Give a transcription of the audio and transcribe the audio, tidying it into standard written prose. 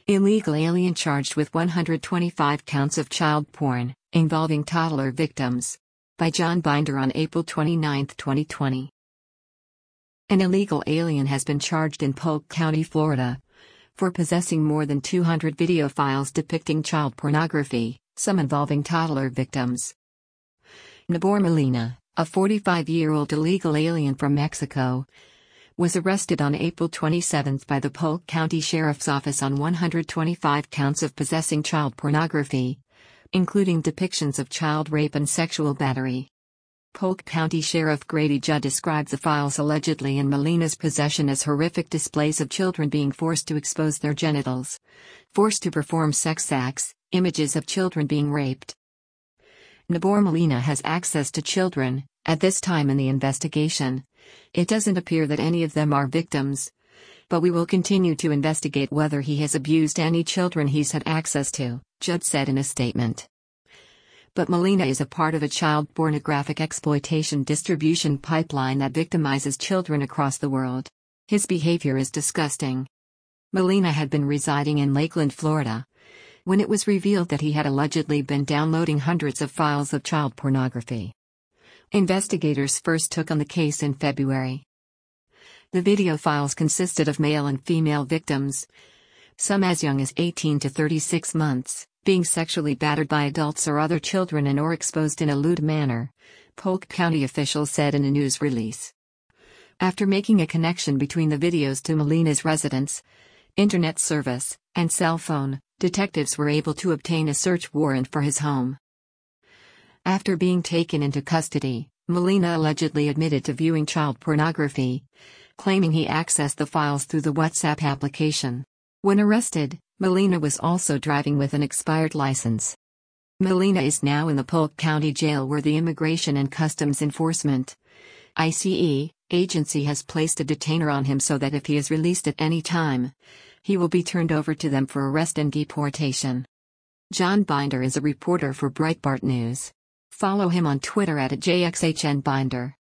Illegal alien charged with 125 counts of child porn, involving toddler victims. By John Binder on April 29, 2020. An illegal alien has been charged in Polk County, Florida, for possessing more than 200 video files depicting child pornography, some involving toddler victims. Nabor Molina, a 45-year-old illegal alien from Mexico, was arrested on April 27 by the Polk County Sheriff's Office on 125 counts of possessing child pornography, including depictions of child rape and sexual battery. Polk County Sheriff Grady Judd described the files allegedly in Molina's possession as horrific displays of children being forced to expose their genitals, forced to perform sex acts, images of children being raped. Nabor Molina has access to children. At this time in the investigation, it doesn't appear that any of them are victims, but we will continue to investigate whether he has abused any children he's had access to, Judd said in a statement. But Molina is a part of a child pornographic exploitation distribution pipeline that victimizes children across the world. His behavior is disgusting. Molina had been residing in Lakeland, Florida, when it was revealed that he had allegedly been downloading hundreds of files of child pornography. Investigators first took on the case in February. The video files consisted of male and female victims, some as young as 18 to 36 months, being sexually battered by adults or other children and/or exposed in a lewd manner, Polk County officials said in a news release. After making a connection between the videos to Molina's residence, internet service, and cell phone, detectives were able to obtain a search warrant for his home. After being taken into custody, Molina allegedly admitted to viewing child pornography, claiming he accessed the files through the WhatsApp application. When arrested, Molina was also driving with an expired license. Molina is now in the Polk County Jail where the Immigration and Customs Enforcement (ICE) agency has placed a detainer on him so that if he is released at any time, he will be turned over to them for arrest and deportation. John Binder is a reporter for Breitbart News. Follow him on Twitter @JXHNBinder.